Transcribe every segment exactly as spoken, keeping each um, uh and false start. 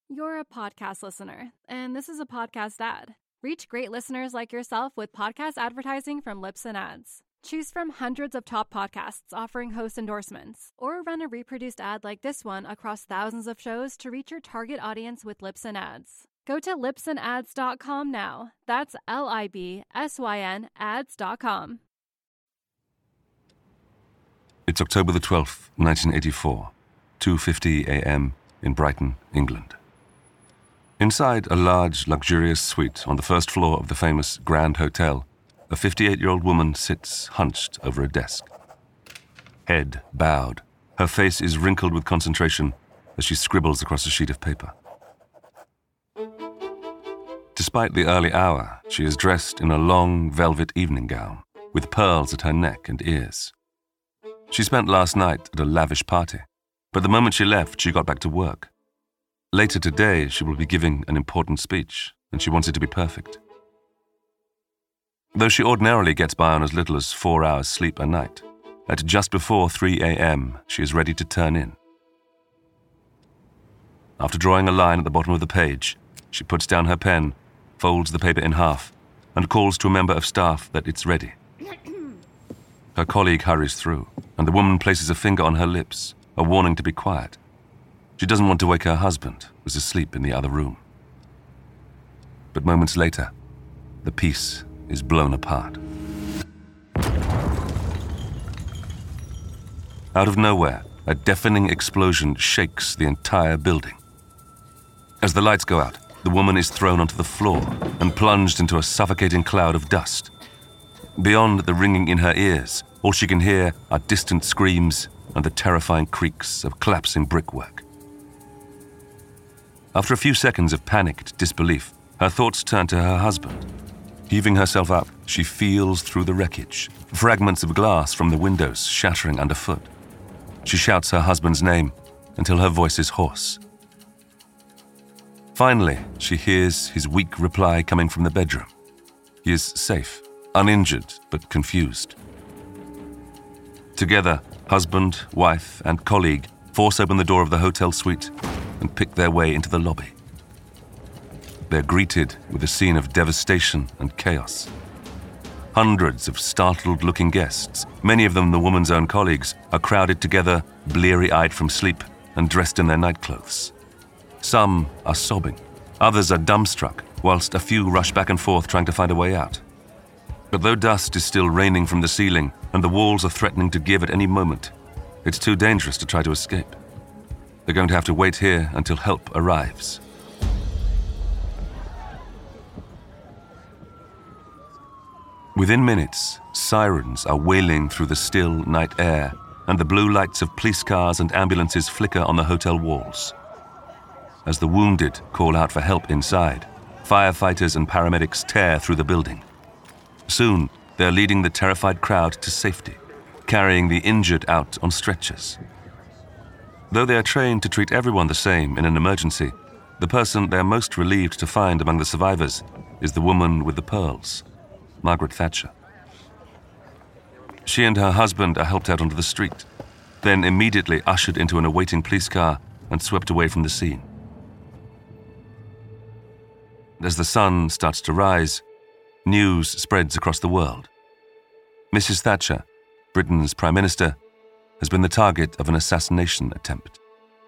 You're a podcast listener, and this is a podcast ad. Reach great listeners like yourself with podcast advertising from Libsyn Ads. Choose from hundreds of top podcasts offering host endorsements, or run a reproduced ad like this one across thousands of shows to reach your target audience with Libsyn Ads. Go to libsyn ads dot com now. That's L I B S Y N ads dot com. It's October the twelfth, nineteen eighty-four, two fifty a.m. in Brighton, England. Inside a large, luxurious suite on the first floor of the famous Grand Hotel, a fifty-eight-year-old woman sits hunched over a desk. Head bowed, her face is wrinkled with concentration as she scribbles across a sheet of paper. Despite the early hour, she is dressed in a long velvet evening gown with pearls at her neck and ears. She spent last night at a lavish party, but the moment she left, she got back to work. Later today, she will be giving an important speech, and she wants it to be perfect. Though she ordinarily gets by on as little as four hours sleep a night, at just before three a.m., she is ready to turn in. After drawing a line at the bottom of the page, she puts down her pen, folds the paper in half, and calls to a member of staff that it's ready. Her colleague hurries through, and the woman places a finger on her lips, a warning to be quiet. She doesn't want to wake her husband, who is asleep in the other room. But moments later, the piece is blown apart. Out of nowhere, a deafening explosion shakes the entire building. As the lights go out, the woman is thrown onto the floor and plunged into a suffocating cloud of dust. Beyond the ringing in her ears, all she can hear are distant screams and the terrifying creaks of collapsing brickwork. After a few seconds of panicked disbelief, her thoughts turn to her husband. Heaving herself up, she feels through the wreckage, fragments of glass from the windows shattering underfoot. She shouts her husband's name until her voice is hoarse. Finally, she hears his weak reply coming from the bedroom. He is safe, uninjured, but confused. Together, husband, wife, and colleague force open the door of the hotel suite and pick their way into the lobby. They're greeted with a scene of devastation and chaos. Hundreds of startled-looking guests, many of them the woman's own colleagues, are crowded together, bleary-eyed from sleep and dressed in their nightclothes. Some are sobbing, others are dumbstruck, whilst a few rush back and forth trying to find a way out. But though dust is still raining from the ceiling and the walls are threatening to give at any moment, it's too dangerous to try to escape. They're going to have to wait here until help arrives. Within minutes, sirens are wailing through the still night air, and the blue lights of police cars and ambulances flicker on the hotel walls. As the wounded call out for help inside, firefighters and paramedics tear through the building. Soon, they're leading the terrified crowd to safety, carrying the injured out on stretchers. Though they are trained to treat everyone the same in an emergency, the person they're most relieved to find among the survivors is the woman with the pearls, Margaret Thatcher. She and her husband are helped out onto the street, then immediately ushered into an awaiting police car and swept away from the scene. As the sun starts to rise, news spreads across the world. Missus Thatcher, Britain's Prime Minister, has been the target of an assassination attempt.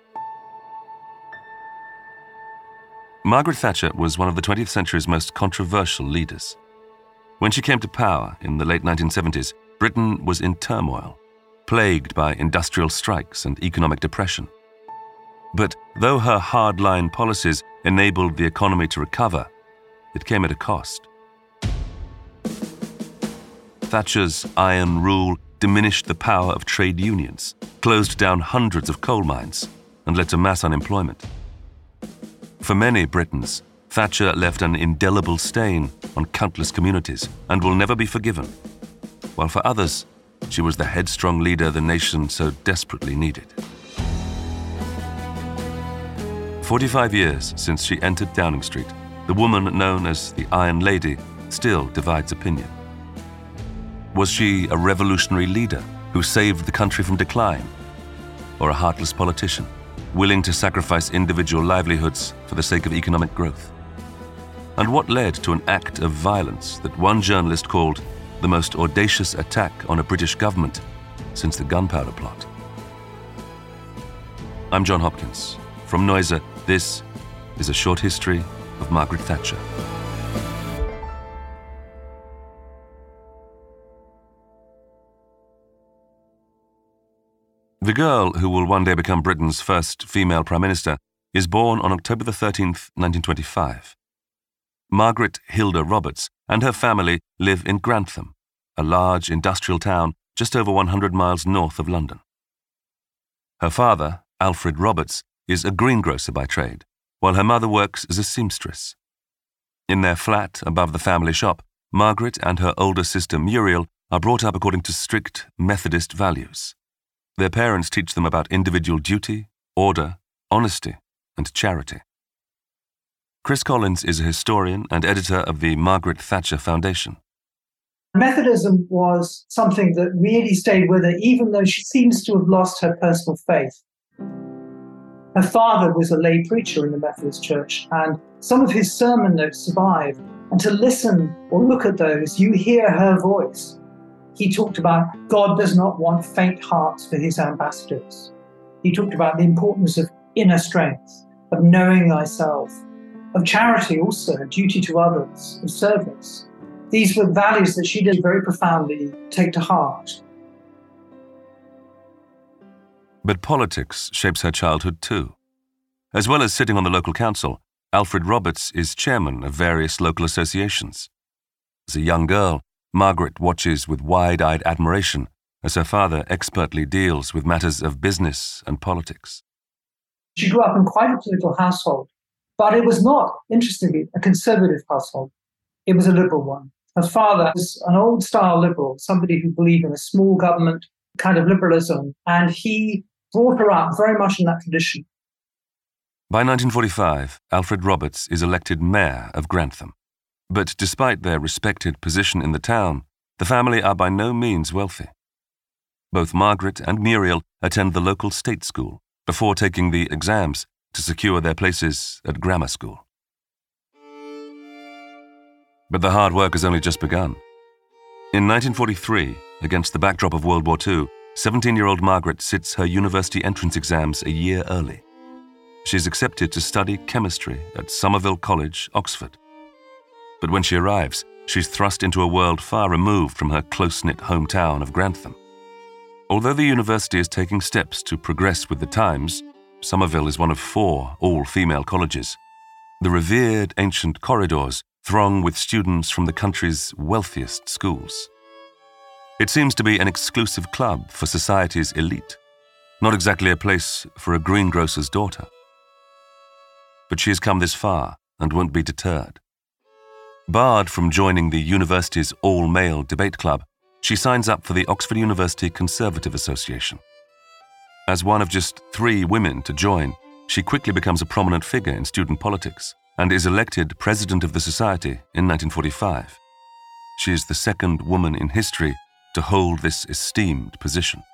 Margaret Thatcher was one of the twentieth century's most controversial leaders. When she came to power in the late nineteen seventies, Britain was in turmoil, plagued by industrial strikes and economic depression. But though her hardline policies enabled the economy to recover, it came at a cost. Thatcher's iron rule diminished the power of trade unions, closed down hundreds of coal mines, and led to mass unemployment. For many Britons, Thatcher left an indelible stain on countless communities and will never be forgiven, while for others, she was the headstrong leader the nation so desperately needed. Forty-five years since she entered Downing Street, the woman known as the Iron Lady still divides opinion. Was she a revolutionary leader who saved the country from decline, or a heartless politician willing to sacrifice individual livelihoods for the sake of economic growth? And what led to an act of violence that one journalist called the most audacious attack on a British government since the Gunpowder Plot? I'm John Hopkins. From Noiser, this is a short history of Margaret Thatcher. The girl who will one day become Britain's first female Prime Minister is born on October the thirteenth, nineteen twenty-five. Margaret Hilda Roberts and her family live in Grantham, a large industrial town just over one hundred miles north of London. Her father, Alfred Roberts, is a greengrocer by trade, while her mother works as a seamstress. In their flat above the family shop, Margaret and her older sister Muriel are brought up according to strict Methodist values. Their parents teach them about individual duty, order, honesty, and charity. Chris Collins is a historian and editor of the Margaret Thatcher Foundation. Methodism was something that really stayed with her, even though she seems to have lost her personal faith. Her father was a lay preacher in the Methodist Church, and some of his sermon notes survive. And to listen or look at those, you hear her voice. He talked about God does not want faint hearts for his ambassadors. He talked about the importance of inner strength, of knowing thyself, of charity also, duty to others, of service. These were values that she did very profoundly take to heart. But politics shapes her childhood too. As well as sitting on the local council, Alfred Roberts is chairman of various local associations. As a young girl, Margaret watches with wide-eyed admiration as her father expertly deals with matters of business and politics. She grew up in quite a political household, but it was not, interestingly, a conservative household. It was a liberal one. Her father was an old-style liberal, somebody who believed in a small government kind of liberalism, and he brought her up very much in that tradition. By nineteen forty-five, Alfred Roberts is elected mayor of Grantham. But despite their respected position in the town, the family are by no means wealthy. Both Margaret and Muriel attend the local state school before taking the exams to secure their places at grammar school. But the hard work has only just begun. In nineteen forty-three, against the backdrop of World War Two, seventeen-year-old Margaret sits her university entrance exams a year early. She's accepted to study chemistry at Somerville College, Oxford. But when she arrives, she's thrust into a world far removed from her close-knit hometown of Grantham. Although the university is taking steps to progress with the times, Somerville is one of four all-female colleges. The revered ancient corridors throng with students from the country's wealthiest schools. It seems to be an exclusive club for society's elite, not exactly a place for a greengrocer's daughter. But she has come this far and won't be deterred. Barred from joining the university's all-male debate club, she signs up for the Oxford University Conservative Association. As one of just three women to join, she quickly becomes a prominent figure in student politics and is elected president of the society in nineteen forty-five. She is the second woman in history to hold this esteemed position.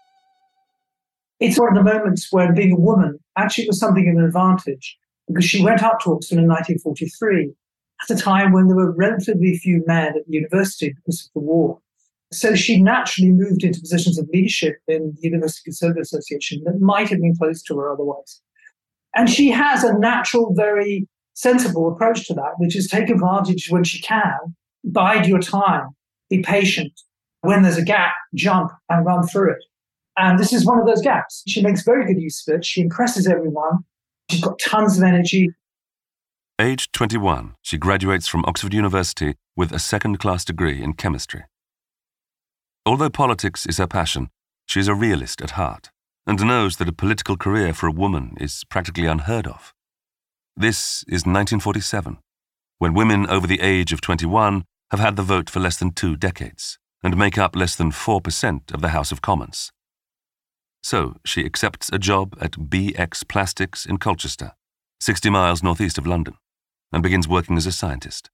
It's one of the moments when being a woman actually was something of an advantage, because she went up to Oxford in nineteen forty-three, at a time when there were relatively few men at the university because of the war. So she naturally moved into positions of leadership in the University Conservative Association that might have been close to her otherwise. And she has a natural, very sensible approach to that, which is take advantage when she can, bide your time, be patient. When there's a gap, jump and run through it. And this is one of those gaps. She makes very good use of it. She impresses everyone. She's got tons of energy. Aged twenty-one, she graduates from Oxford University with a second-class degree in chemistry. Although politics is her passion, she is a realist at heart and knows that a political career for a woman is practically unheard of. This is nineteen forty-seven, when women over the age of twenty-one have had the vote for less than two decades and make up less than four percent of the House of Commons. So she accepts a job at B X Plastics in Colchester, sixty miles northeast of London, and begins working as a scientist.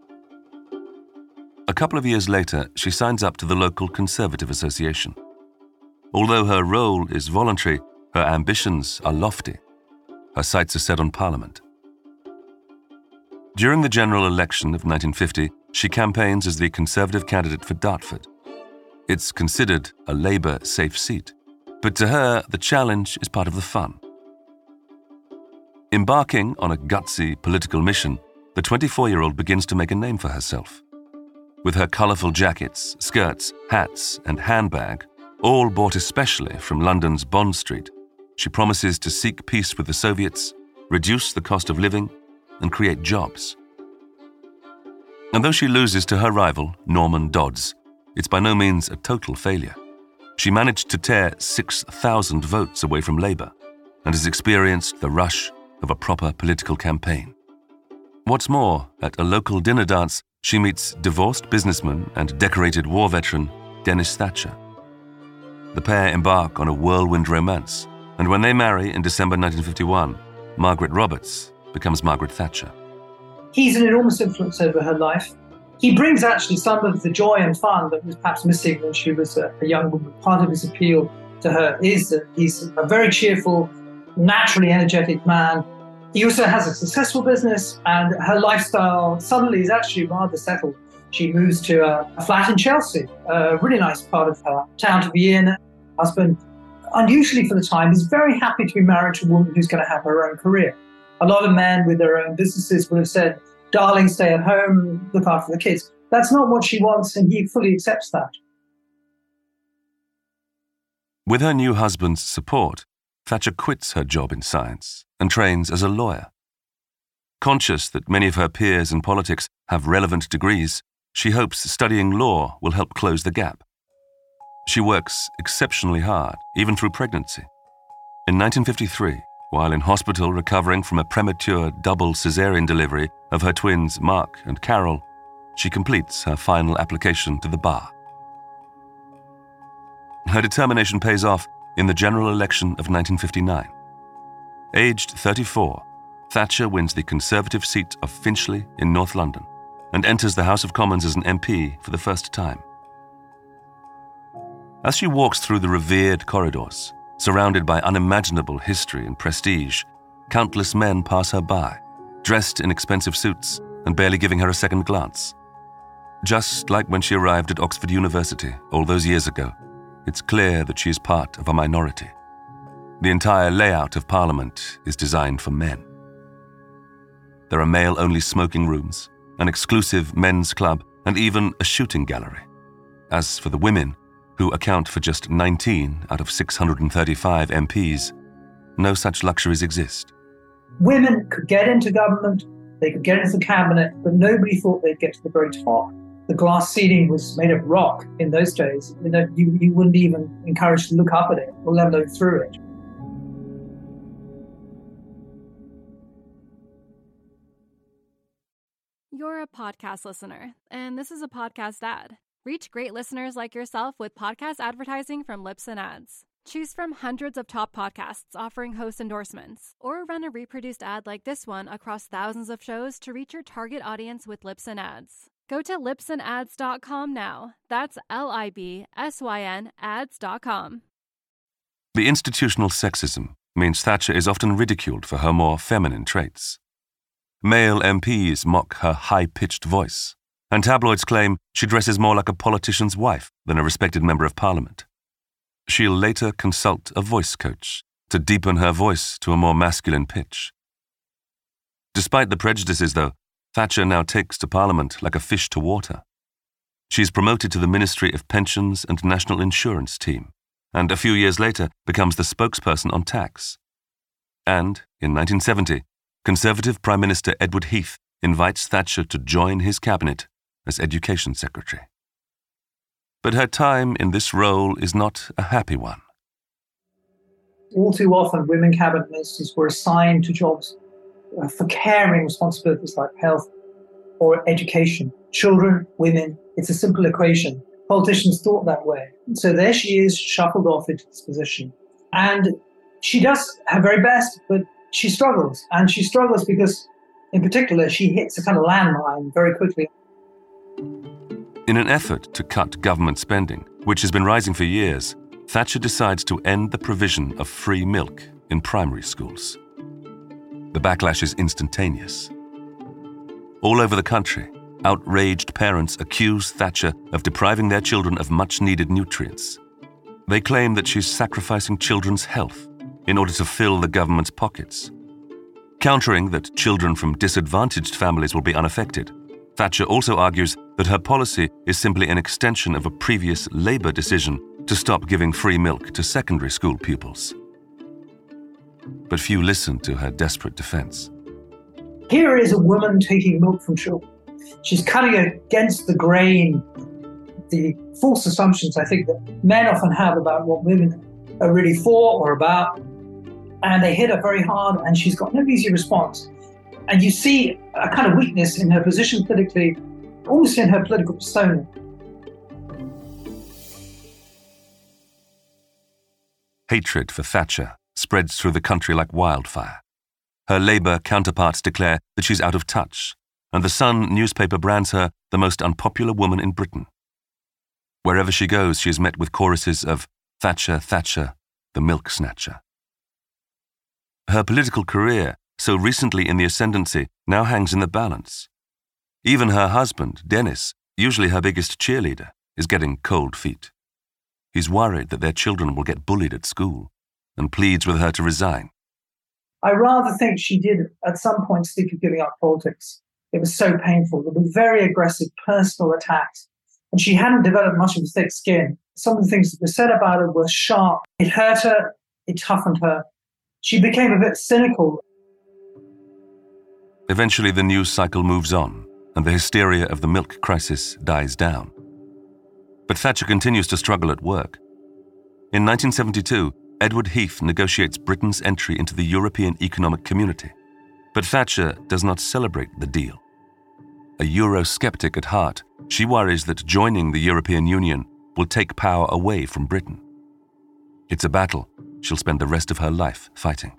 A couple of years later, she signs up to the local Conservative Association. Although her role is voluntary, Her ambitions are lofty. Her sights are set on Parliament. During the general election of nineteen fifty, she campaigns as the Conservative candidate for Dartford. It's considered a Labour safe seat, but to her, the challenge is part of the fun. Embarking on a gutsy political mission, the twenty-four-year-old begins to make a name for herself. With her colourful jackets, skirts, hats, and handbag, all bought especially from London's Bond Street, she promises to seek peace with the Soviets, reduce the cost of living, and create jobs. And though she loses to her rival, Norman Dodds, it's by no means a total failure. She managed to tear six thousand votes away from Labour and has experienced the rush of a proper political campaign. What's more, at a local dinner dance, she meets divorced businessman and decorated war veteran Dennis Thatcher. The pair embark on a whirlwind romance, and when they marry in December nineteen fifty-one, Margaret Roberts becomes Margaret Thatcher. He's an enormous influence over her life. He brings actually some of the joy and fun that was perhaps missing when she was a, a young woman. Part of his appeal to her is that he's a very cheerful, naturally energetic man. He also has a successful business, and her lifestyle suddenly is actually rather settled. She moves to a, a flat in Chelsea, a really nice part of her town to be in. Her husband, unusually for the time, is very happy to be married to a woman who's going to have her own career. A lot of men with their own businesses would have said, darling, stay at home, look after the kids. That's not what she wants, and he fully accepts that. With her new husband's support, Thatcher quits her job in science and trains as a lawyer. Conscious that many of her peers in politics have relevant degrees, she hopes studying law will help close the gap. She works exceptionally hard, even through pregnancy. In nineteen fifty-three, while in hospital recovering from a premature double caesarean delivery of her twins Mark and Carol, she completes her final application to the bar. Her determination pays off in the general election of nineteen fifty-nine. Aged thirty-four, Thatcher wins the Conservative seat of Finchley in North London and enters the House of Commons as an M P for the first time. As she walks through the revered corridors, surrounded by unimaginable history and prestige, countless men pass her by, dressed in expensive suits and barely giving her a second glance. Just like when she arrived at Oxford University all those years ago, it's clear that she is part of a minority. The entire layout of Parliament is designed for men. There are male-only smoking rooms, an exclusive men's club, and even a shooting gallery. As for the women, who account for just nineteen out of six hundred thirty-five M Ps, no such luxuries exist. Women could get into government, they could get into the cabinet, but nobody thought they'd get to the very top. The glass ceiling was made of rock in those days. You know, you, you wouldn't even encourage to look up at it or let alone through it. You're a podcast listener, and this is a podcast ad. Reach great listeners like yourself with podcast advertising from Libsyn Ads. Choose from hundreds of top podcasts offering host endorsements, or run a reproduced ad like this one across thousands of shows to reach your target audience with Libsyn Ads. Go to libsyn ads dot com now. That's L I B S Y N ads dot com. The institutional sexism means Thatcher is often ridiculed for her more feminine traits. Male M Ps mock her high-pitched voice, and tabloids claim she dresses more like a politician's wife than a respected member of Parliament. She'll later consult a voice coach to deepen her voice to a more masculine pitch. Despite the prejudices, though, Thatcher now takes to Parliament like a fish to water. She's promoted to the Ministry of Pensions and National Insurance team, and a few years later becomes the spokesperson on tax. And, in nineteen seventy, Conservative Prime Minister Edward Heath invites Thatcher to join his cabinet as Education Secretary. But her time in this role is not a happy one. All too often, women cabinet ministers were assigned to jobs uh, for caring responsibilities like health or education. Children, women, it's a simple equation. Politicians thought that way. So there she is, shuffled off into this position. And she does her very best, but she struggles. And she struggles because, in particular, she hits a kind of landmine very quickly. In an effort to cut government spending, which has been rising for years, Thatcher decides to end the provision of free milk in primary schools. The backlash is instantaneous. All over the country, outraged parents accuse Thatcher of depriving their children of much-needed nutrients. They claim that she's sacrificing children's health in order to fill the government's pockets. Countering that children from disadvantaged families will be unaffected, Thatcher also argues that her policy is simply an extension of a previous Labour decision to stop giving free milk to secondary school pupils. But few listen to her desperate defence. Here is a woman taking milk from children. She's cutting against the grain, the false assumptions I think that men often have about what women are really for or about. And they hit her very hard, and she's got no easy response. And you see a kind of weakness in her position politically, almost in her political persona. Hatred for Thatcher spreads through the country like wildfire. Her Labour counterparts declare that she's out of touch, and the Sun newspaper brands her the most unpopular woman in Britain. Wherever she goes, she is met with choruses of "Thatcher, Thatcher, the milk snatcher." Her political career, so recently in the ascendancy, now hangs in the balance. Even her husband, Dennis, usually her biggest cheerleader, is getting cold feet. He's worried that their children will get bullied at school and pleads with her to resign. I rather think she did at some point think of giving up politics. It was so painful. There were very aggressive personal attacks, and she hadn't developed much of a thick skin. Some of the things that were said about her were sharp. It hurt her. It toughened her. She became a bit cynical. Eventually, the news cycle moves on, and the hysteria of the milk crisis dies down. But Thatcher continues to struggle at work. In nineteen seventy-two, Edward Heath negotiates Britain's entry into the European Economic Community. But Thatcher does not celebrate the deal. A Eurosceptic at heart, she worries that joining the European Union will take power away from Britain. It's a battle she'll spend the rest of her life fighting.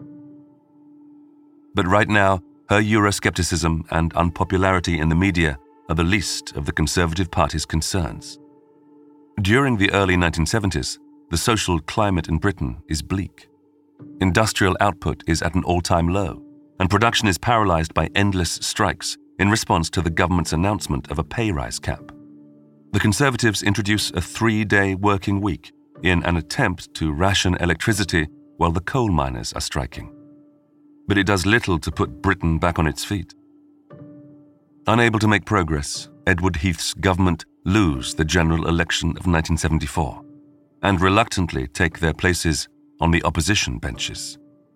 But right now, her Euroscepticism and unpopularity in the media are the least of the Conservative Party's concerns. During the early nineteen seventies, the social climate in Britain is bleak. Industrial output is at an all-time low, and production is paralysed by endless strikes in response to the government's announcement of a pay rise cap. The Conservatives introduce a three-day working week in an attempt to ration electricity while the coal miners are striking. But it does little to put Britain back on its feet. Unable to make progress, Edward Heath's government lose the general election of nineteen seventy-four and reluctantly take their places on the opposition benches.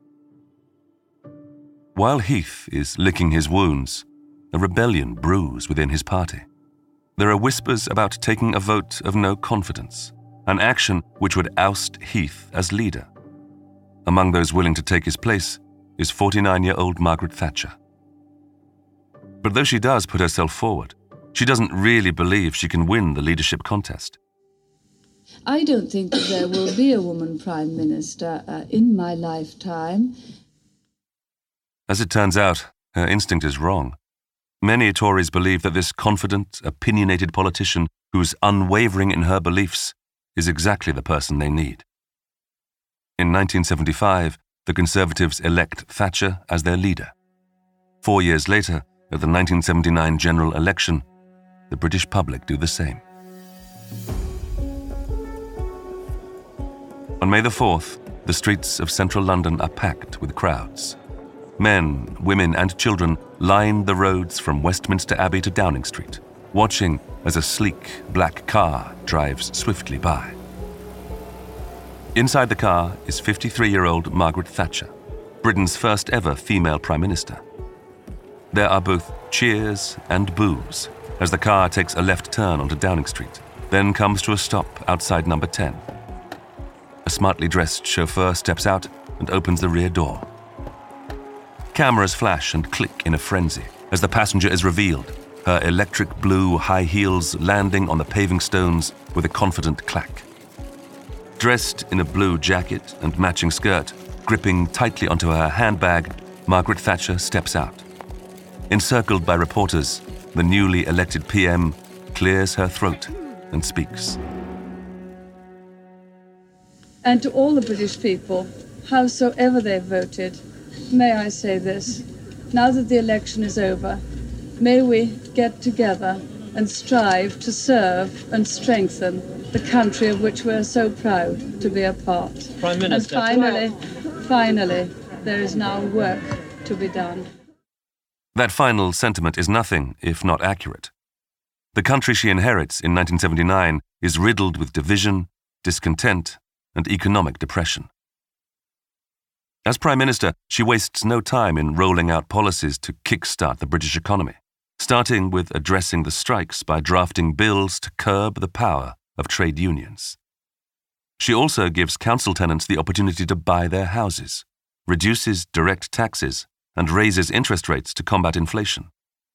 While Heath is licking his wounds, a rebellion brews within his party. There are whispers about taking a vote of no confidence, an action which would oust Heath as leader. Among those willing to take his place is forty-nine-year-old Margaret Thatcher. But though she does put herself forward, she doesn't really believe she can win the leadership contest. I don't think that there will be a woman Prime Minister uh, in my lifetime. As it turns out, her instinct is wrong. Many Tories believe that this confident, opinionated politician who's unwavering in her beliefs is exactly the person they need. In nineteen seventy-five, the Conservatives elect Thatcher as their leader. Four years later, at the nineteen seventy-nine general election, the British public do the same. On May the fourth, the streets of central London are packed with crowds. Men, women, and children line the roads from Westminster Abbey to Downing Street, watching as a sleek black car drives swiftly by. Inside the car is fifty-three-year-old Margaret Thatcher, Britain's first ever female Prime Minister. There are both cheers and boos as the car takes a left turn onto Downing Street, then comes to a stop outside number ten. A smartly dressed chauffeur steps out and opens the rear door. Cameras flash and click in a frenzy as the passenger is revealed, her electric blue high heels landing on the paving stones with a confident clack. Dressed in a blue jacket and matching skirt, gripping tightly onto her handbag, Margaret Thatcher steps out. Encircled by reporters, the newly elected P M clears her throat and speaks. And to all the British people, howsoever they voted, may I say this, now that the election is over, may we get together and strive to serve and strengthen the country of which we're so proud to be a part. Prime Minister. And finally, finally, there is now work to be done. That final sentiment is nothing if not accurate. The country she inherits in nineteen seventy-nine is riddled with division, discontent, and economic depression. As Prime Minister, she wastes no time in rolling out policies to kickstart the British economy, starting with addressing the strikes by drafting bills to curb the power of trade unions. She also gives council tenants the opportunity to buy their houses, reduces direct taxes, and raises interest rates to combat inflation.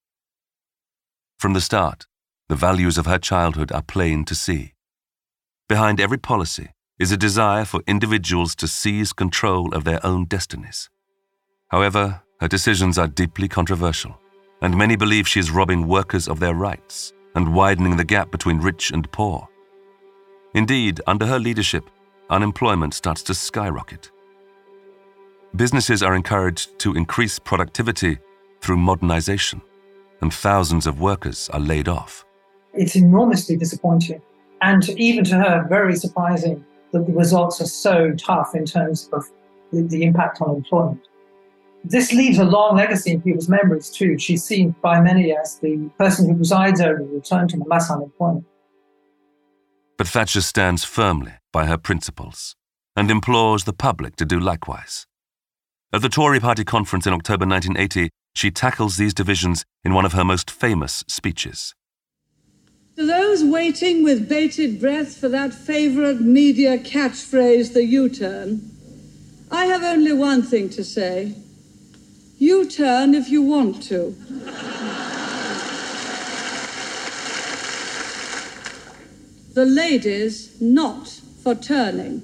From the start, the values of her childhood are plain to see. Behind every policy is a desire for individuals to seize control of their own destinies. However, her decisions are deeply controversial, and many believe she is robbing workers of their rights and widening the gap between rich and poor. Indeed, under her leadership, unemployment starts to skyrocket. Businesses are encouraged to increase productivity through modernization, and thousands of workers are laid off. It's enormously disappointing, and even to her, very surprising that the results are so tough in terms of the, the impact on employment. This leaves a long legacy in people's memories too. She's seen by many as the person who presides over the return to mass unemployment. But Thatcher stands firmly by her principles and implores the public to do likewise. At the Tory party conference in October nineteen eighty, she tackles these divisions in one of her most famous speeches. To those waiting with bated breath for that favourite media catchphrase, the U-turn, I have only one thing to say. U-turn if you want to. The ladies not for turning.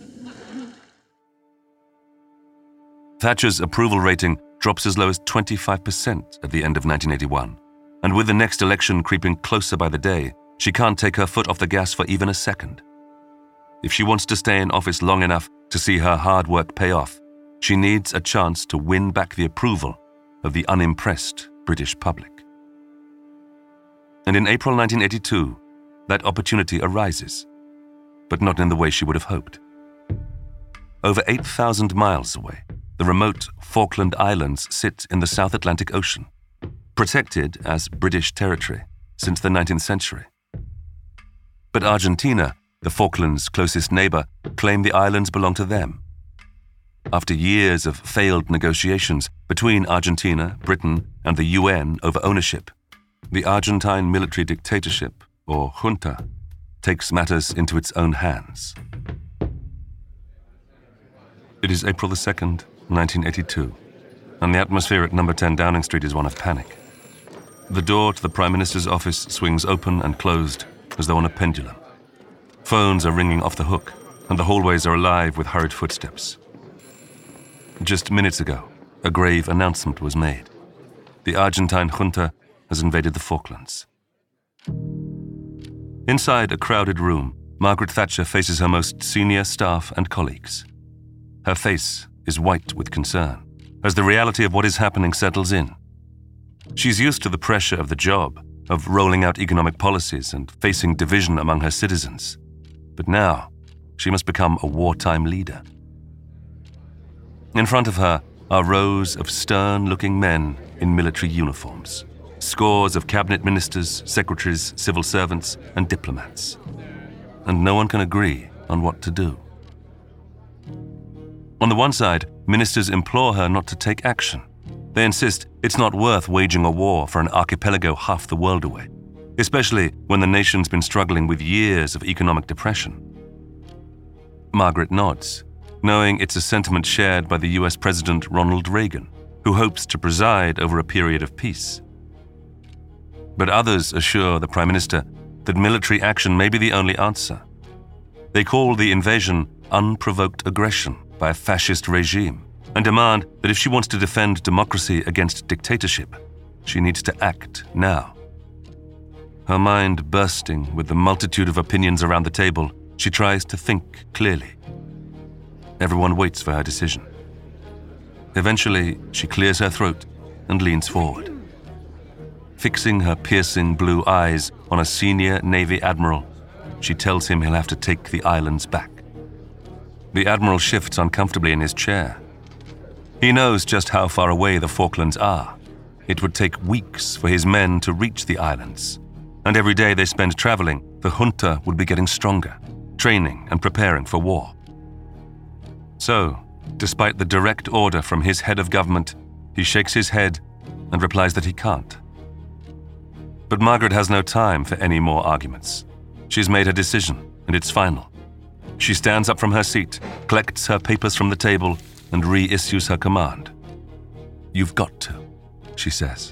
Thatcher's approval rating drops as low as twenty-five percent at the end of nineteen eighty-one, and with the next election creeping closer by the day, she can't take her foot off the gas for even a second. If she wants to stay in office long enough to see her hard work pay off, she needs a chance to win back the approval of the unimpressed British public. And in April nineteen eighty-two, that opportunity arises, but not in the way she would have hoped. Over eight thousand miles away, the remote Falkland Islands sit in the South Atlantic Ocean, protected as British territory since the nineteenth century. But Argentina, the Falklands' closest neighbor, claim the islands belong to them. After years of failed negotiations between Argentina, Britain, and the U N over ownership, the Argentine military dictatorship, or junta, takes matters into its own hands. It is April the second, nineteen eighty-two, and the atmosphere at number ten Downing Street is one of panic. The door to the Prime Minister's office swings open and closed as though on a pendulum. Phones are ringing off the hook, and the hallways are alive with hurried footsteps. Just minutes ago, a grave announcement was made. The Argentine junta has invaded the Falklands. Inside a crowded room, Margaret Thatcher faces her most senior staff and colleagues. Her face is white with concern as the reality of what is happening settles in. She's used to the pressure of the job, of rolling out economic policies and facing division among her citizens. But now, she must become a wartime leader. In front of her are rows of stern-looking men in military uniforms, scores of cabinet ministers, secretaries, civil servants, and diplomats. And no one can agree on what to do. On the one side, ministers implore her not to take action. They insist it's not worth waging a war for an archipelago half the world away, especially when the nation's been struggling with years of economic depression. Margaret nods, knowing it's a sentiment shared by the U S President Ronald Reagan, who hopes to preside over a period of peace. But others assure the Prime Minister that military action may be the only answer. They call the invasion unprovoked aggression by a fascist regime, and demand that if she wants to defend democracy against dictatorship, she needs to act now. Her mind bursting with the multitude of opinions around the table, she tries to think clearly. Everyone waits for her decision. Eventually, she clears her throat and leans forward. Fixing her piercing blue eyes on a senior Navy admiral, she tells him he'll have to take the islands back. The admiral shifts uncomfortably in his chair. He knows just how far away the Falklands are. It would take weeks for his men to reach the islands, and every day they spend traveling, the junta would be getting stronger, training and preparing for war. So, despite the direct order from his head of government, he shakes his head and replies that he can't. But Margaret has no time for any more arguments. She's made her decision, and it's final. She stands up from her seat, collects her papers from the table, and reissues her command. "You've got to," she says.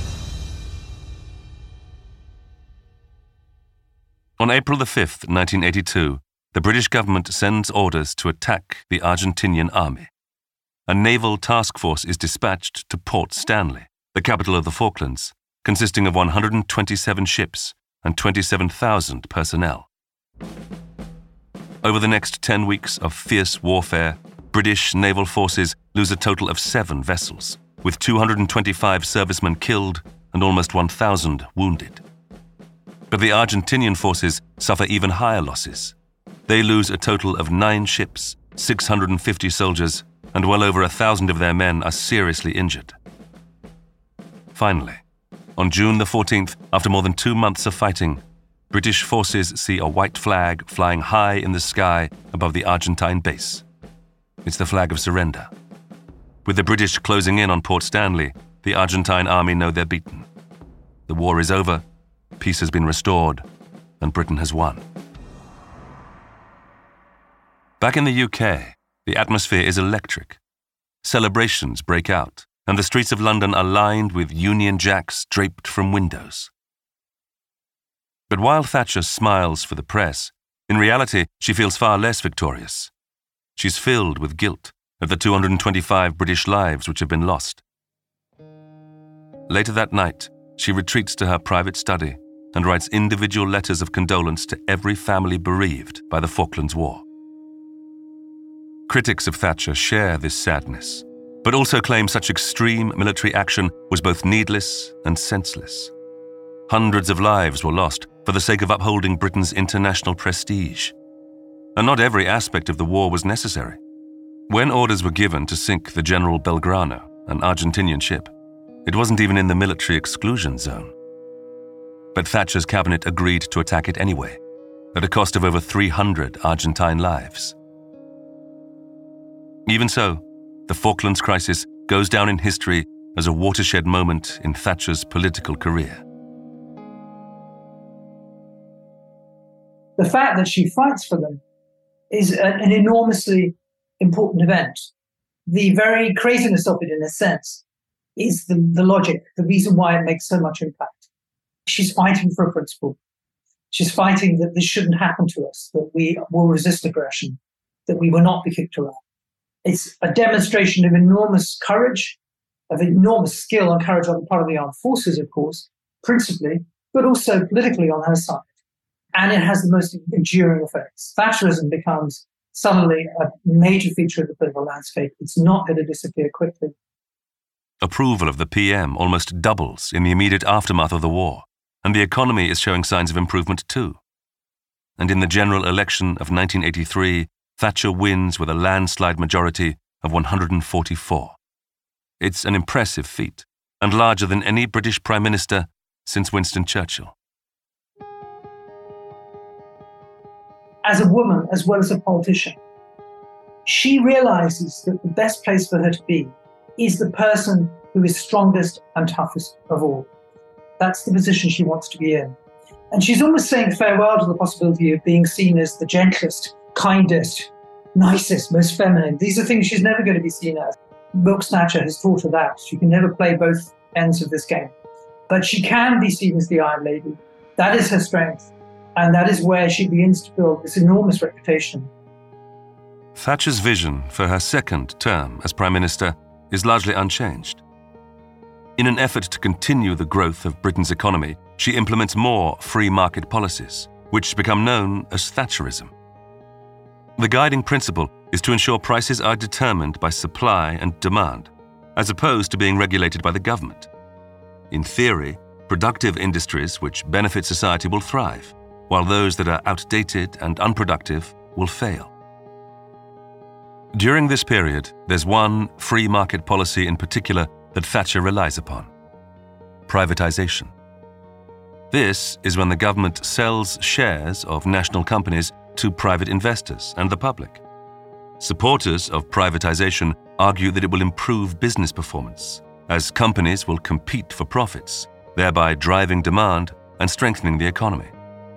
On April the fifth, nineteen eighty-two, the British government sends orders to attack the Argentinian army. A naval task force is dispatched to Port Stanley, the capital of the Falklands, consisting of one hundred twenty-seven ships and twenty-seven thousand personnel. Over the next ten weeks of fierce warfare, British naval forces lose a total of seven vessels, with two hundred twenty-five servicemen killed and almost one thousand wounded. But the Argentinian forces suffer even higher losses. They lose a total of nine ships, six hundred fifty soldiers, and well over a thousand of their men are seriously injured. Finally, on June the fourteenth, after more than two months of fighting, British forces see a white flag flying high in the sky above the Argentine base. It's the flag of surrender. With the British closing in on Port Stanley, the Argentine army know they're beaten. The war is over, peace has been restored, and Britain has won. Back in the U K, the atmosphere is electric. Celebrations break out, and the streets of London are lined with Union Jacks draped from windows. But while Thatcher smiles for the press, in reality, she feels far less victorious. She's filled with guilt at the two hundred twenty-five British lives which have been lost. Later that night, she retreats to her private study and writes individual letters of condolence to every family bereaved by the Falklands War. Critics of Thatcher share this sadness, but also claim such extreme military action was both needless and senseless. Hundreds of lives were lost for the sake of upholding Britain's international prestige. And not every aspect of the war was necessary. When orders were given to sink the General Belgrano, an Argentinian ship, it wasn't even in the military exclusion zone. But Thatcher's cabinet agreed to attack it anyway, at a cost of over three hundred Argentine lives. Even so, the Falklands crisis goes down in history as a watershed moment in Thatcher's political career. The fact that she fights for them is an enormously important event. The very craziness of it, in a sense, is the, the logic, the reason why it makes so much impact. She's fighting for a principle. She's fighting that this shouldn't happen to us, that we will resist aggression, that we will not be kicked around. It's a demonstration of enormous courage, of enormous skill and courage on the part of the armed forces, of course, principally, but also politically on her side. And it has the most enduring effects. Thatcherism becomes suddenly a major feature of the political landscape. It's not going to disappear quickly. Approval of the P M almost doubles in the immediate aftermath of the war, and the economy is showing signs of improvement too. And in the general election of nineteen eighty-three, Thatcher wins with a landslide majority of one hundred forty-four. It's an impressive feat, and larger than any British Prime Minister since Winston Churchill. As a woman, as well as a politician, she realizes that the best place for her to be is the person who is strongest and toughest of all. That's the position she wants to be in. And she's almost saying farewell to the possibility of being seen as the gentlest, kindest, nicest, most feminine. These are things she's never going to be seen as. Milk Snatcher has taught her that. She can never play both ends of this game. But she can be seen as the Iron Lady. That is her strength. And that is where she begins to build this enormous reputation. Thatcher's vision for her second term as Prime Minister is largely unchanged. In an effort to continue the growth of Britain's economy, she implements more free market policies, which become known as Thatcherism. The guiding principle is to ensure prices are determined by supply and demand, as opposed to being regulated by the government. In theory, productive industries which benefit society will thrive, while those that are outdated and unproductive will fail. During this period, there's one free market policy in particular that Thatcher relies upon: privatization. This is when the government sells shares of national companies to private investors and the public. Supporters of privatization argue that it will improve business performance, as companies will compete for profits, thereby driving demand and strengthening the economy.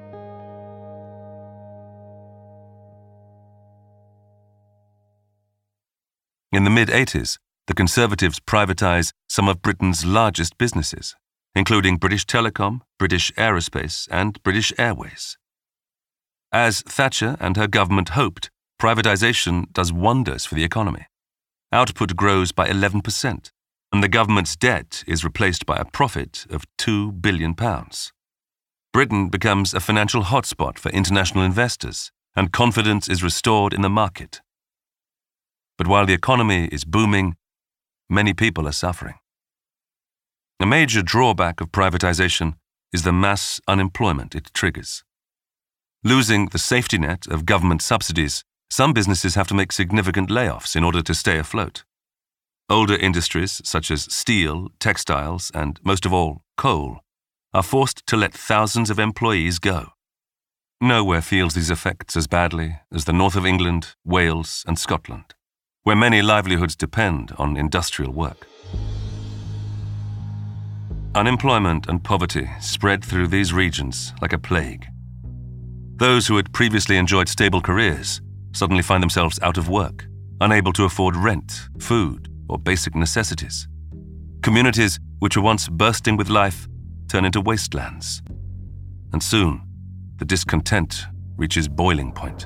In the mid-eighties, the Conservatives privatise some of Britain's largest businesses, including British Telecom, British Aerospace, and British Airways. As Thatcher and her government hoped, privatisation does wonders for the economy. Output grows by eleven percent, and the government's debt is replaced by a profit of two billion pounds. Britain becomes a financial hotspot for international investors, and confidence is restored in the market. But while the economy is booming, many people are suffering. A major drawback of privatization is the mass unemployment it triggers. Losing the safety net of government subsidies, some businesses have to make significant layoffs in order to stay afloat. Older industries such as steel, textiles, and most of all, coal, are forced to let thousands of employees go. Nowhere feels these effects as badly as the north of England, Wales, and Scotland, where many livelihoods depend on industrial work. Unemployment and poverty spread through these regions like a plague. Those who had previously enjoyed stable careers suddenly find themselves out of work, unable to afford rent, food, or basic necessities. Communities which were once bursting with life turn into wastelands. And soon, the discontent reaches boiling point.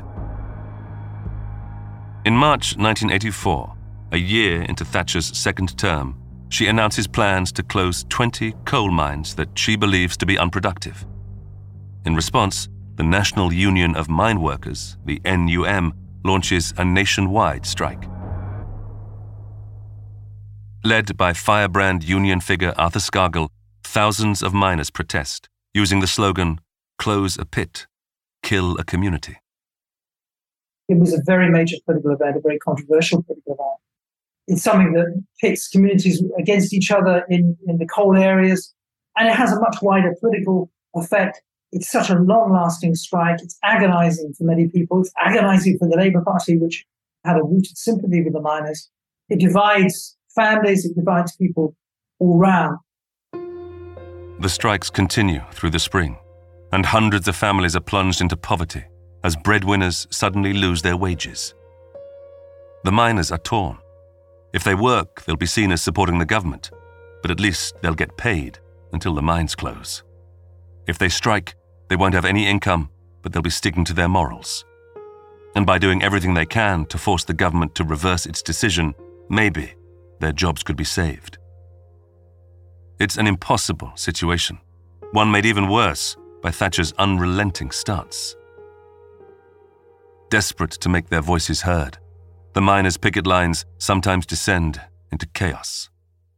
In March nineteen eighty-four, a year into Thatcher's second term, she announces plans to close twenty coal mines that she believes to be unproductive. In response, the National Union of Mine Workers, the N U M, launches a nationwide strike. Led by firebrand union figure Arthur Scargill, thousands of miners protest, using the slogan, "Close a pit, kill a community." It was a very major political event, a very controversial political event. It's something that pits communities against each other in, in the coal areas, and it has a much wider political effect. It's such a long-lasting strike. It's agonizing for many people. It's agonizing for the Labour Party, which had a rooted sympathy with the miners. It divides families, it divides people all round. The strikes continue through the spring, and hundreds of families are plunged into poverty as breadwinners suddenly lose their wages. The miners are torn. If they work, they'll be seen as supporting the government, but at least they'll get paid until the mines close. If they strike, they won't have any income, but they'll be sticking to their morals. And by doing everything they can to force the government to reverse its decision, maybe their jobs could be saved. It's an impossible situation, one made even worse by Thatcher's unrelenting stance. Desperate to make their voices heard, the miners' picket lines sometimes descend into chaos.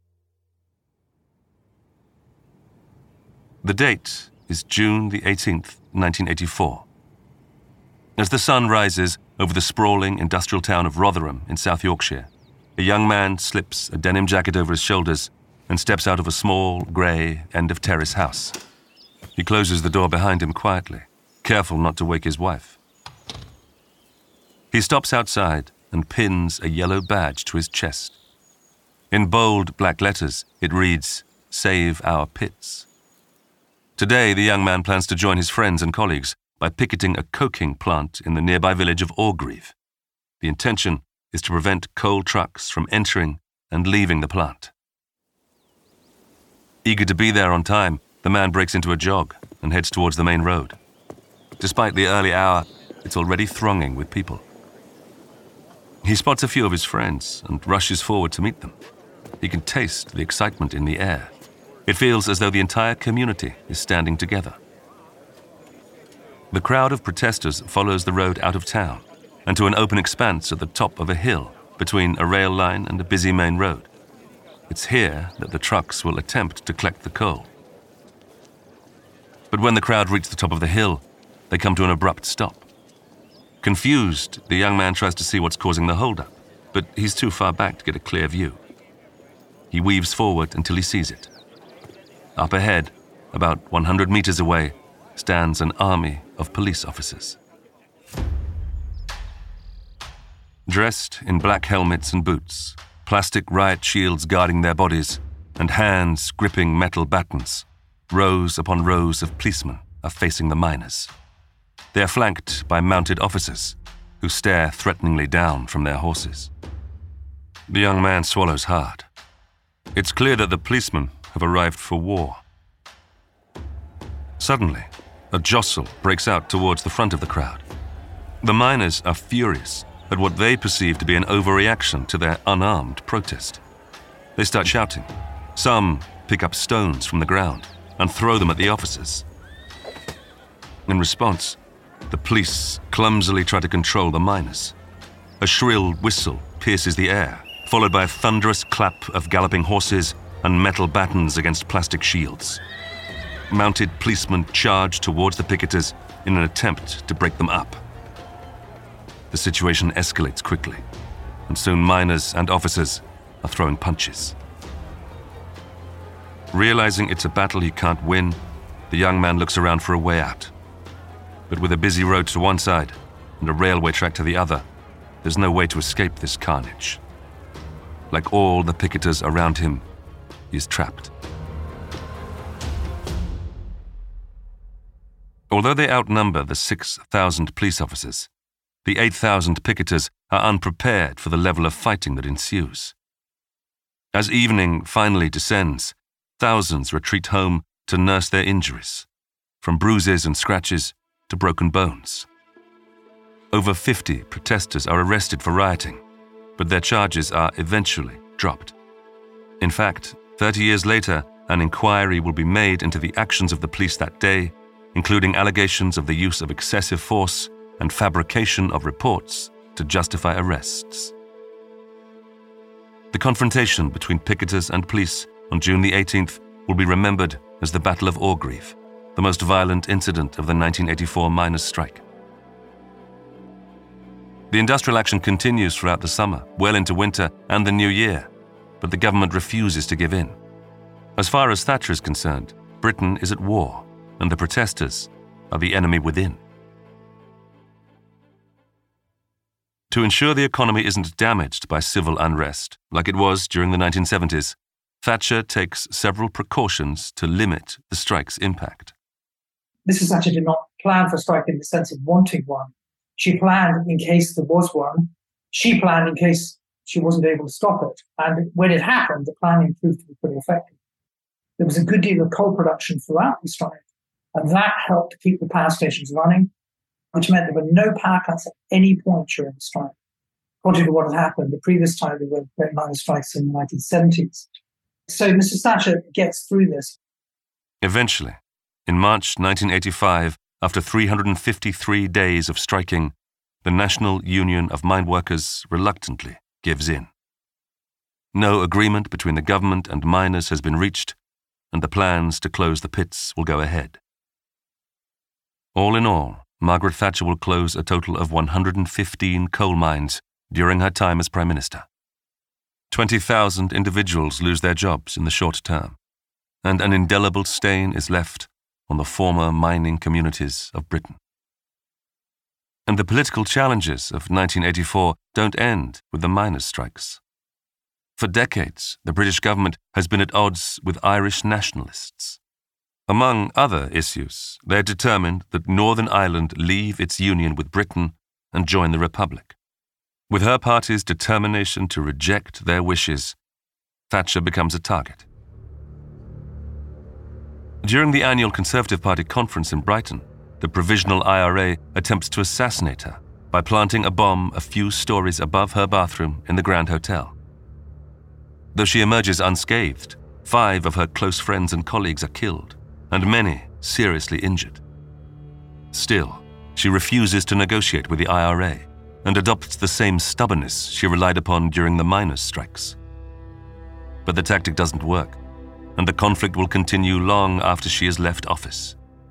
The date is June the eighteenth, nineteen eighty-four. As the sun rises over the sprawling industrial town of Rotherham in South Yorkshire, a young man slips a denim jacket over his shoulders and steps out of a small, grey, end-of-terrace house. He closes the door behind him quietly, careful not to wake his wife. He stops outside and pins a yellow badge to his chest. In bold black letters, it reads, "Save our pits." Today, the young man plans to join his friends and colleagues by picketing a coking plant in the nearby village of Orgreave. The intention is to prevent coal trucks from entering and leaving the plant. Eager to be there on time, the man breaks into a jog and heads towards the main road. Despite the early hour, it's already thronging with people. He spots a few of his friends and rushes forward to meet them. He can taste the excitement in the air. It feels as though the entire community is standing together. The crowd of protesters follows the road out of town, and to an open expanse at the top of a hill between a rail line and a busy main road. It's here that the trucks will attempt to collect the coal. But when the crowd reach the top of the hill, they come to an abrupt stop. Confused, the young man tries to see what's causing the holdup, but he's too far back to get a clear view. He weaves forward until he sees it. Up ahead, about one hundred meters away, stands an army of police officers. Dressed in black helmets and boots, plastic riot shields guarding their bodies, and hands gripping metal batons, rows upon rows of policemen are facing the miners. They are flanked by mounted officers who stare threateningly down from their horses. The young man swallows hard. It's clear that the policemen have arrived for war. Suddenly, a jostle breaks out towards the front of the crowd. The miners are furious at what they perceive to be an overreaction to their unarmed protest. They start shouting. Some pick up stones from the ground and throw them at the officers. In response, the police clumsily try to control the miners. A shrill whistle pierces the air, followed by a thunderous clap of galloping horses and metal batons against plastic shields. Mounted policemen charge towards the picketers in an attempt to break them up. The situation escalates quickly, and soon miners and officers are throwing punches. Realizing it's a battle he can't win, the young man looks around for a way out. But with a busy road to one side and a railway track to the other, there's no way to escape this carnage. Like all the picketers around him, he is trapped. Although they outnumber the six thousand police officers, the eight thousand picketers are unprepared for the level of fighting that ensues. As evening finally descends, thousands retreat home to nurse their injuries, from bruises and scratches to broken bones. Over fifty protesters are arrested for rioting, but their charges are eventually dropped. In fact, thirty years later, an inquiry will be made into the actions of the police that day, including allegations of the use of excessive force and fabrication of reports to justify arrests. The confrontation between picketers and police on June the eighteenth will be remembered as the Battle of Orgreave, the most violent incident of the nineteen eighty-four miners' strike. The industrial action continues throughout the summer, well into winter and the new year, but the government refuses to give in. As far as Thatcher is concerned, Britain is at war, and the protesters are the enemy within. To ensure the economy isn't damaged by civil unrest, like it was during the nineteen seventies, Thatcher takes several precautions to limit the strike's impact. Missus Thatcher did not plan for a strike in the sense of wanting one. She planned in case there was one. She planned in case she wasn't able to stop it. And when it happened, the planning proved to be pretty effective. There was a good deal of coal production throughout the strike, and that helped to keep the power stations running, which meant there were no power cuts at any point during the strike. Contrary to what had happened the previous time there were great miner strikes in the nineteen seventies. So Missus Thatcher gets through this. Eventually, in March nineteen eighty-five, after three hundred fifty-three days of striking, the National Union of Mine Workers reluctantly gives in. No agreement between the government and miners has been reached, and the plans to close the pits will go ahead. All in all, Margaret Thatcher will close a total of one hundred fifteen coal mines during her time as Prime Minister. twenty thousand individuals lose their jobs in the short term, and an indelible stain is left on the former mining communities of Britain. And the political challenges of nineteen eighty-four don't end with the miners' strikes. For decades, the British government has been at odds with Irish nationalists. Among other issues, they're determined that Northern Ireland leave its union with Britain and join the Republic. With her party's determination to reject their wishes, Thatcher becomes a target. During the annual Conservative Party conference in Brighton, the Provisional I R A attempts to assassinate her by planting a bomb a few stories above her bathroom in the Grand Hotel. Though she emerges unscathed, five of her close friends and colleagues are killed, and many seriously injured. Still, she refuses to negotiate with the I R A, and adopts the same stubbornness she relied upon during the miners' strikes. But the tactic doesn't work, and the conflict will continue long after she has left office.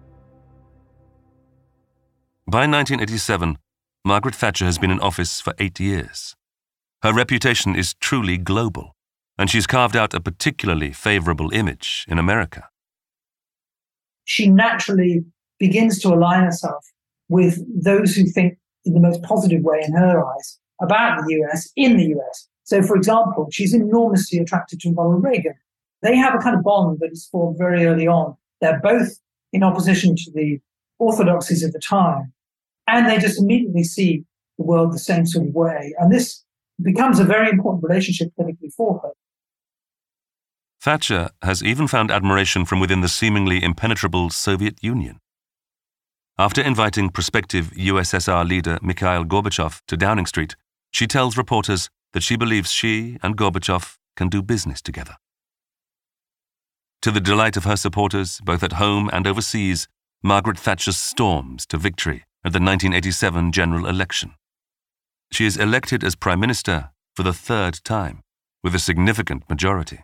By nineteen eighty-seven, Margaret Thatcher has been in office for eight years. Her reputation is truly global, and she's carved out a particularly favorable image in America. She naturally begins to align herself with those who think in the most positive way in her eyes about the U S in the U S. So, for example, she's enormously attracted to Ronald Reagan. They have a kind of bond that is formed very early on. They're both in opposition to the orthodoxies of the time, and they just immediately see the world the same sort of way. And this becomes a very important relationship politically for her. Thatcher has even found admiration from within the seemingly impenetrable Soviet Union. After inviting prospective U S S R leader Mikhail Gorbachev to Downing Street, she tells reporters that she believes she and Gorbachev can do business together. To the delight of her supporters, both at home and overseas, Margaret Thatcher storms to victory at the nineteen eighty-seven general election. She is elected as Prime Minister for the third time, with a significant majority.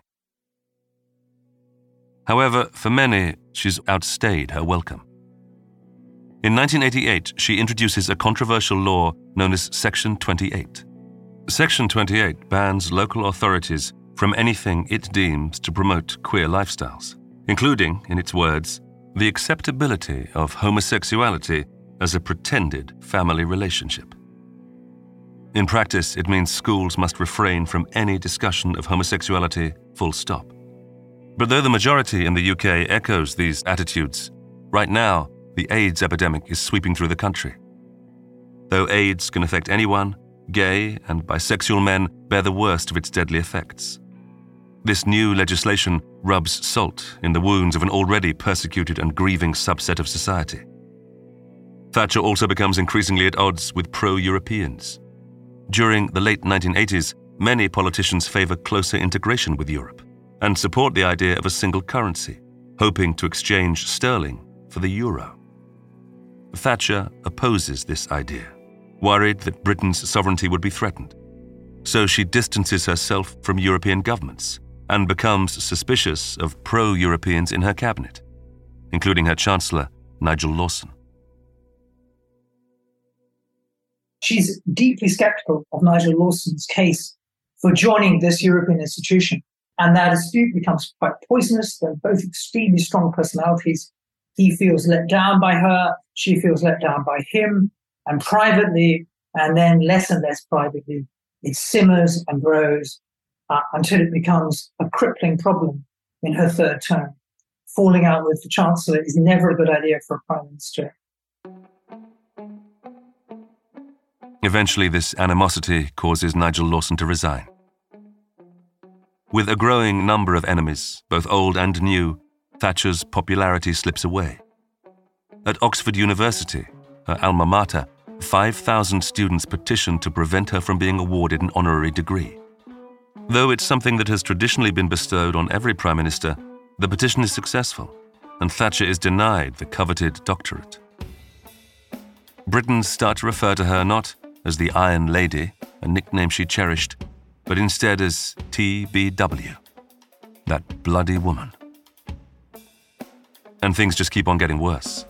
However, for many, she's outstayed her welcome. In nineteen eighty-eight, she introduces a controversial law known as Section twenty-eight. Section twenty-eight bans local authorities from anything it deems to promote queer lifestyles, including, in its words, the acceptability of homosexuality as a pretended family relationship. In practice, it means schools must refrain from any discussion of homosexuality, full stop. But though the majority in the U K echoes these attitudes, right now, the AIDS epidemic is sweeping through the country. Though AIDS can affect anyone, gay and bisexual men bear the worst of its deadly effects. This new legislation rubs salt in the wounds of an already persecuted and grieving subset of society. Thatcher also becomes increasingly at odds with pro-Europeans. During the late nineteen eighties, many politicians favor closer integration with Europe and support the idea of a single currency, hoping to exchange sterling for the euro. Thatcher opposes this idea, worried that Britain's sovereignty would be threatened. So she distances herself from European governments and becomes suspicious of pro-Europeans in her cabinet, including her Chancellor, Nigel Lawson. She's deeply skeptical of Nigel Lawson's case for joining this European institution, and that dispute becomes quite poisonous. They're both extremely strong personalities. He feels let down by her, she feels let down by him, and privately, and then less and less privately, it simmers and grows uh, until it becomes a crippling problem in her third term. Falling out with the Chancellor is never a good idea for a Prime Minister. Eventually, this animosity causes Nigel Lawson to resign. With a growing number of enemies, both old and new, Thatcher's popularity slips away. At Oxford University, her alma mater, five thousand students petitioned to prevent her from being awarded an honorary degree. Though it's something that has traditionally been bestowed on every Prime Minister, the petition is successful, and Thatcher is denied the coveted doctorate. Britons start to refer to her not as the Iron Lady, a nickname she cherished, but instead as T B W, that bloody woman. And things just keep on getting worse.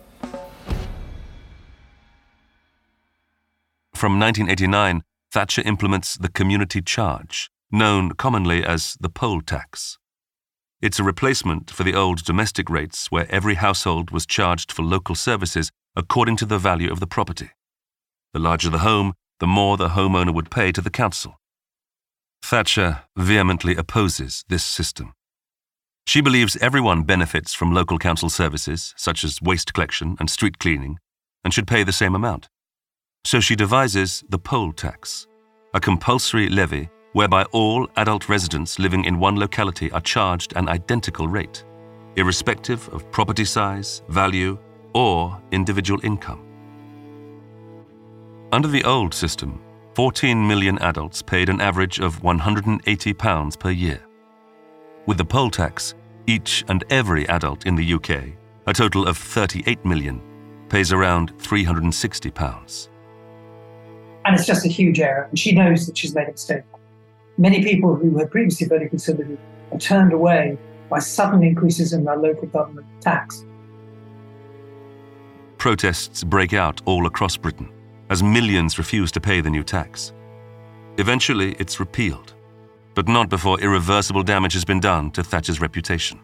From nineteen eighty-nine, Thatcher implements the community charge, known commonly as the poll tax. It's a replacement for the old domestic rates where every household was charged for local services according to the value of the property. The larger the home, the more the homeowner would pay to the council. Thatcher vehemently opposes this system. She believes everyone benefits from local council services, such as waste collection and street cleaning, and should pay the same amount. So she devises the poll tax, a compulsory levy whereby all adult residents living in one locality are charged an identical rate, irrespective of property size, value, or individual income. Under the old system, fourteen million adults paid an average of one hundred eighty pounds per year. With the poll tax, each and every adult in the U K, a total of thirty-eight million, pays around three hundred sixty pounds. And it's just a huge error. And she knows that she's made a mistake. Many people who had previously voted Conservative are turned away by sudden increases in their local government tax. Protests break out all across Britain as millions refuse to pay the new tax. Eventually, it's repealed, but not before irreversible damage has been done to Thatcher's reputation.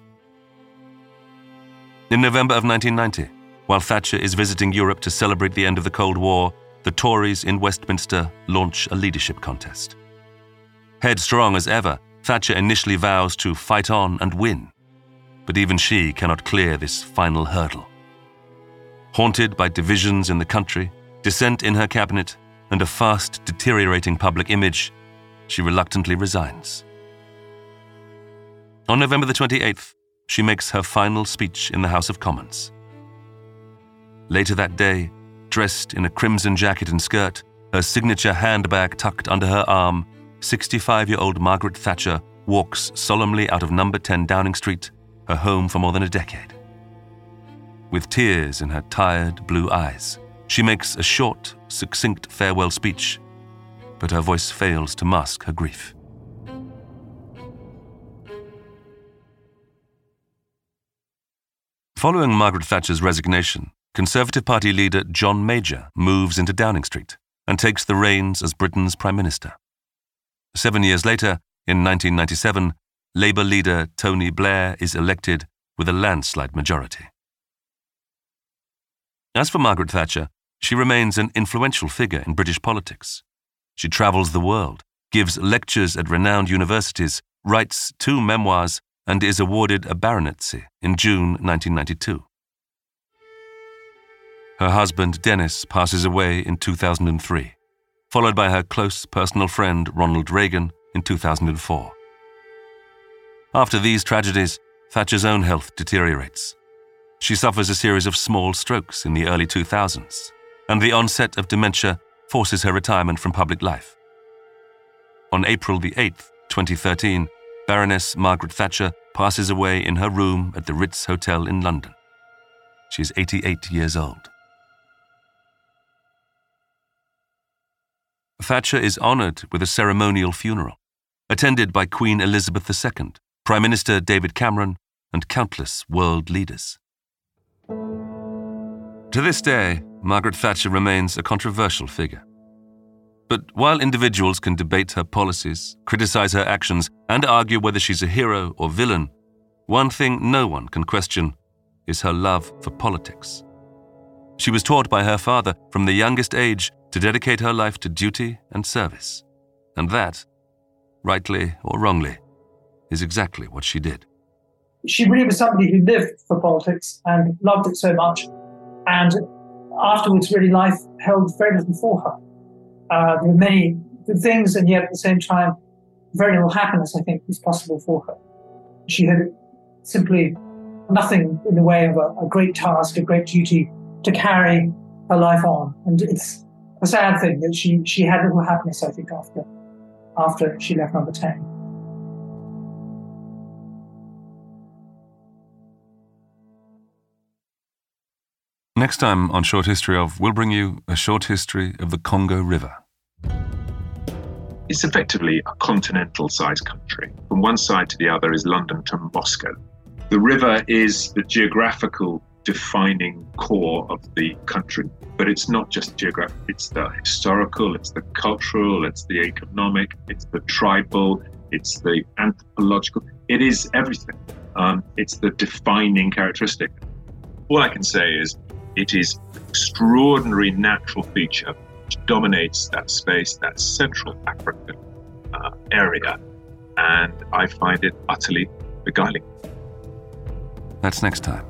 In November of nineteen ninety, while Thatcher is visiting Europe to celebrate the end of the Cold War, the Tories in Westminster launch a leadership contest. Headstrong as ever, Thatcher initially vows to fight on and win, but even she cannot clear this final hurdle. Haunted by divisions in the country, dissent in her cabinet, and a fast deteriorating public image, she reluctantly resigns. On November the twenty-eighth, she makes her final speech in the House of Commons. Later that day, dressed in a crimson jacket and skirt, her signature handbag tucked under her arm, sixty-five-year-old Margaret Thatcher walks solemnly out of number ten Downing Street, her home for more than a decade. With tears in her tired blue eyes, she makes a short, succinct farewell speech, but her voice fails to mask her grief. Following Margaret Thatcher's resignation, Conservative Party leader John Major moves into Downing Street and takes the reins as Britain's Prime Minister. Seven years later, in nineteen ninety-seven, Labour leader Tony Blair is elected with a landslide majority. As for Margaret Thatcher, she remains an influential figure in British politics. She travels the world, gives lectures at renowned universities, writes two memoirs, and is awarded a baronetcy in June nineteen ninety-two. Her husband, Dennis, passes away in two thousand three, followed by her close personal friend, Ronald Reagan, in two thousand four. After these tragedies, Thatcher's own health deteriorates. She suffers a series of small strokes in the early two thousands, and the onset of dementia forces her retirement from public life. On April the eighth, twenty thirteen, Baroness Margaret Thatcher passes away in her room at the Ritz Hotel in London. She is eighty-eight years old. Thatcher is honoured with a ceremonial funeral, attended by Queen Elizabeth the Second, Prime Minister David Cameron, and countless world leaders. To this day, Margaret Thatcher remains a controversial figure. But while individuals can debate her policies, criticize her actions, and argue whether she's a hero or villain, one thing no one can question is her love for politics. She was taught by her father from the youngest age to dedicate her life to duty and service. And that, rightly or wrongly, is exactly what she did. She really was somebody who lived for politics and loved it so much. And afterwards, really, life held very little for her. Uh, there were many good things, and yet at the same time, very little happiness, I think, was possible for her. She had simply nothing in the way of a, a great task, a great duty to carry her life on. And it's a sad thing that she, she had little happiness, I think, after, after she left number ten. Next time on Short History Of, we'll bring you a short history of the Congo River. It's effectively a continental-sized country. From one side to the other is London to Moscow. The river is the geographical defining core of the country, but it's not just geographic. It's the historical, it's the cultural, it's the economic, it's the tribal, it's the anthropological. It is everything. Um, it's the defining characteristic. All I can say is it is an extraordinary natural feature which dominates that space, that Central African uh, area, and I find it utterly beguiling. That's next time